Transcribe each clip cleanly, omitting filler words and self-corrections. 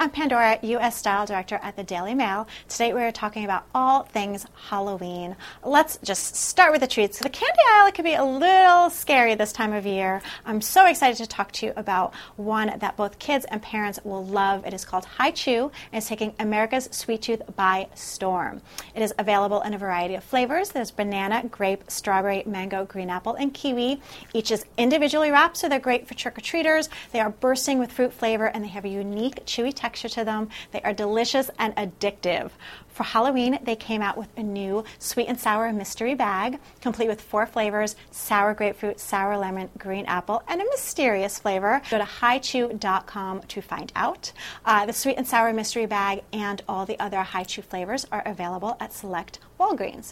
I'm Pandora, U.S. Style Director at the Daily Mail. Today we're talking about all things Halloween. Let's just start with the treats. The candy aisle can be a little scary this time of year. I'm so excited to talk to you about one that both kids and parents will love. It is called Hi-Chew, and it's taking America's sweet tooth by storm. It is available in a variety of flavors. There's banana, grape, strawberry, mango, green apple, and kiwi. Each is individually wrapped, so they're great for trick-or-treaters. They are bursting with fruit flavor, and they have a unique, chewy texture to them. They are delicious and addictive. For Halloween, they came out with a new sweet and sour mystery bag, complete with 4 flavors: sour grapefruit, sour lemon, green apple, and a mysterious flavor. Go to highchew.com to find out. The sweet and sour mystery bag and all the other Hi-Chew flavors are available at select Walgreens.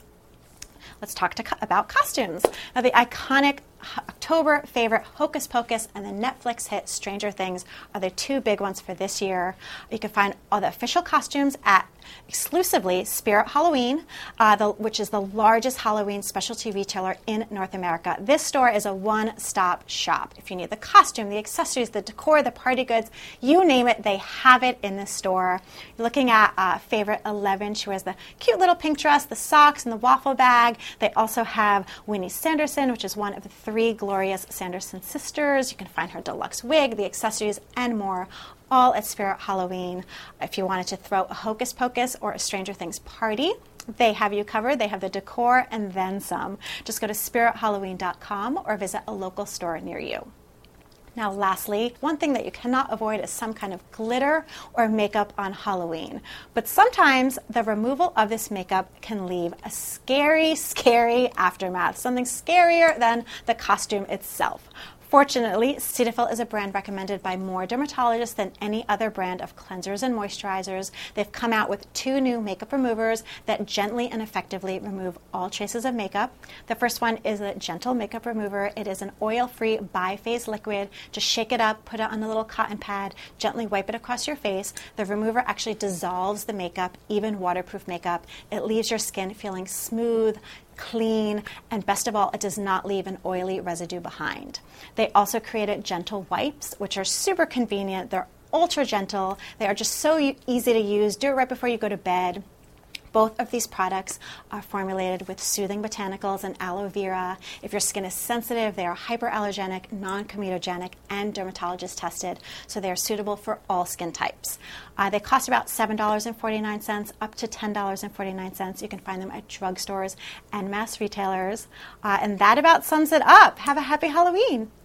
Let's talk about costumes. Now, the iconic October favorite Hocus Pocus and the Netflix hit Stranger Things are the 2 big ones for this year. You can find all the official costumes at exclusively Spirit Halloween, which is the largest Halloween specialty retailer in North America. This store is a one-stop shop. If you need the costume, the accessories, the decor, the party goods, you name it, they have it in this store. You're looking at favorite 11. She wears the cute little pink dress, the socks, and the waffle bag. They also have Winnie Sanderson, which is one of the 3 glorious Sanderson sisters. You can find her deluxe wig, the accessories, and more, all at Spirit Halloween. If you wanted to throw a Hocus Pocus or a Stranger Things party, they have you covered. They have the decor and then some. Just go to spirithalloween.com or visit a local store near you. Now, lastly, one thing that you cannot avoid is some kind of glitter or makeup on Halloween. But sometimes the removal of this makeup can leave a scary, scary aftermath, something scarier than the costume itself. Fortunately, Cetaphil is a brand recommended by more dermatologists than any other brand of cleansers and moisturizers. They've come out with 2 new makeup removers that gently and effectively remove all traces of makeup. The first one is a gentle makeup remover. It is an oil-free bi-phase liquid. Just shake it up, put it on a little cotton pad, gently wipe it across your face. The remover actually dissolves the makeup, even waterproof makeup. It leaves your skin feeling smooth, clean, and best of all, it does not leave an oily residue behind. They also created gentle wipes, which are super convenient. They're ultra gentle. They are just so easy to use. Do it right before you go to bed. Both of these products are formulated with soothing botanicals and aloe vera. If your skin is sensitive, they are hyperallergenic, non-comedogenic, and dermatologist tested, so they are suitable for all skin types. They cost about $7.49 up to $10.49. You can find them at drugstores and mass retailers. And that about sums it up. Have a happy Halloween.